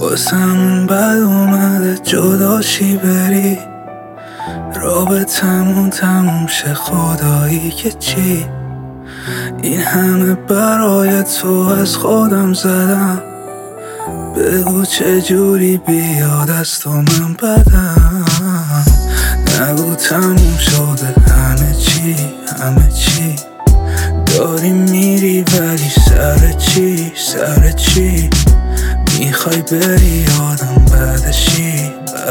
واسمون بد اومده جداشی بری، رابطمون تموم شه خدایی که چی. این همه برای تو از خودم زدم، بگو چجوری بیاد از تو من بدم. نگو تموم شده همه چی داری میری ولی سر چی میخوای بری آدم بعدشی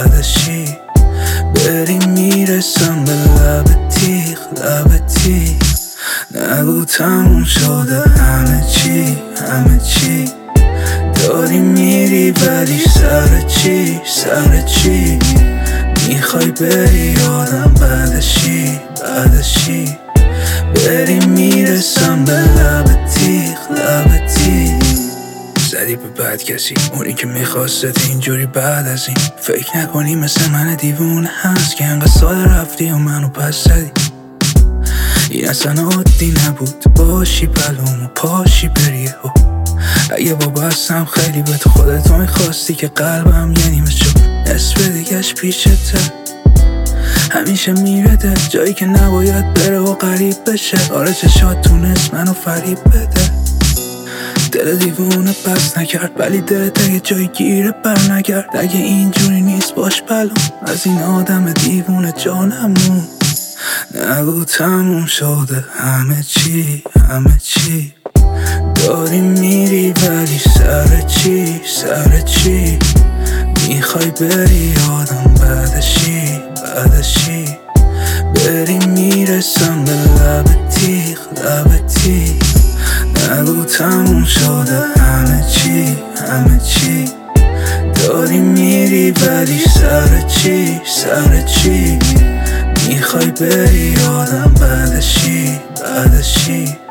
بری میرسم به لب تیغ نگو تموم شده همه چی داری میری ولی سر چی میخوای بری آدم بعدشی بری میرسم به لب تیغ زدی به بد کسی، اونی که میخواستت اینجوری بعد از این. فکر نکنی مثل من دیوونه هست که انقدر ساده رفتی و منو پس زدی. این اصلا عادی نبود باشی بلوم و پاشی بری ها. اگه بابا هستم خیلی به تو خودتو میخواستی که قلبم یه نیمه شد، نصف دیگهش پیشته همیشه میرده جایی که نباید بره و غریب بشه. آره چشات تونست منو فریب بده، دل دیوونه پس نکرد ولی دلت اگه جای گیره بر نگرد. اگه اینجوری نیست باش بلوم از این آدم دیوونه جانمون. نگو تموم شده همه چی داری میری ولی سر چی میخوای بری آدم بعدشی بری میرسم به لب تیغ نگو تموم شده همه چی داری میری ولی سر چی میخوای بری آدم بعدشی